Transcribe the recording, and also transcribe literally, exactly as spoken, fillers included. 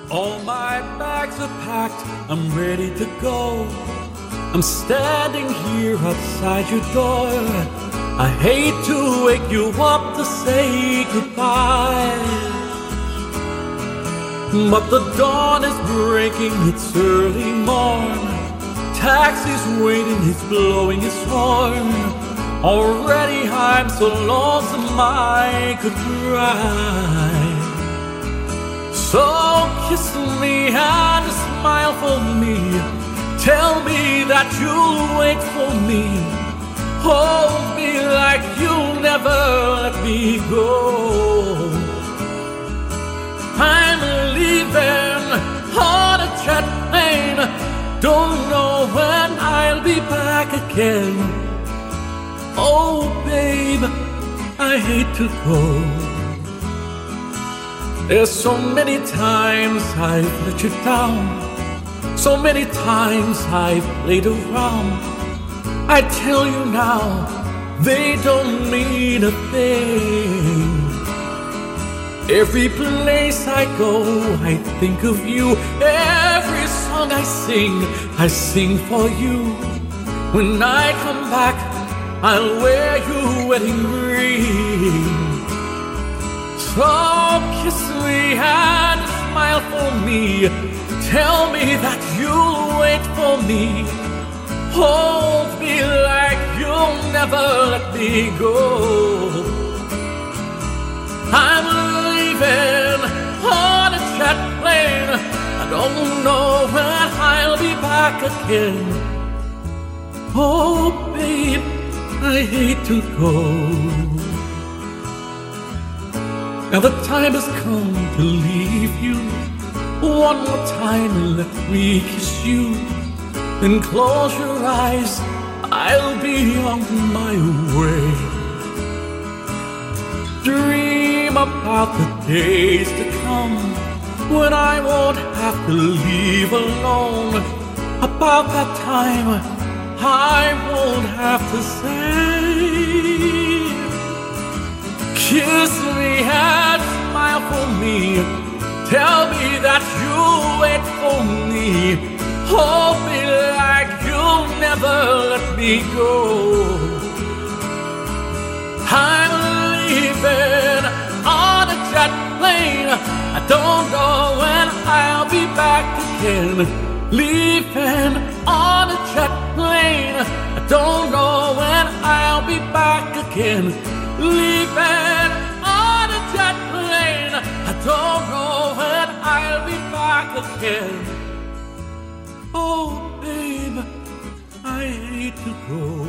All my bags are packed, I'm ready to go. I'm standing here outside your door. I hate to wake you up to say goodbye, but the dawn is breaking, it's early morn. Taxi's waiting, he's blowing his horn. Already I'm so lonesome I could cry. So kiss me and smile for me. Tell me that you'll wait for me. Hold me like you'll never let me go. I'm leaving on a jet plane. Don't know when I'll be back again. Oh babe, I hate to go. There's so many times I've let you down, so many times I've played around. I tell you now, they don't mean a thing. Every place I go, I think of you. Every song I sing, I sing for you. When I come back, I'll wear your wedding ring. So kiss me and smile for me. Tell me that you'll wait for me. Hold me like you'll never let me go. I'm leaving on a jet plane. I don't know when I'll be back again. Oh babe, I hate to go. Now the time has come to leave you. One more time, let me kiss you. Then close your eyes, I'll be on my way. Dream about the days to come, when I won't have to leave alone. About that time, I won't have to say. Kiss me and smile for me. Tell me that you'll wait for me. Hold me like you'll never let me go. I'm leaving on a jet plane. I don't know when I'll be back again. Leaving on a jet plane. I don't know when I'll be back again. Leaving on a jet plane. I don't know when I'll be back again. Oh babe, I hate to go.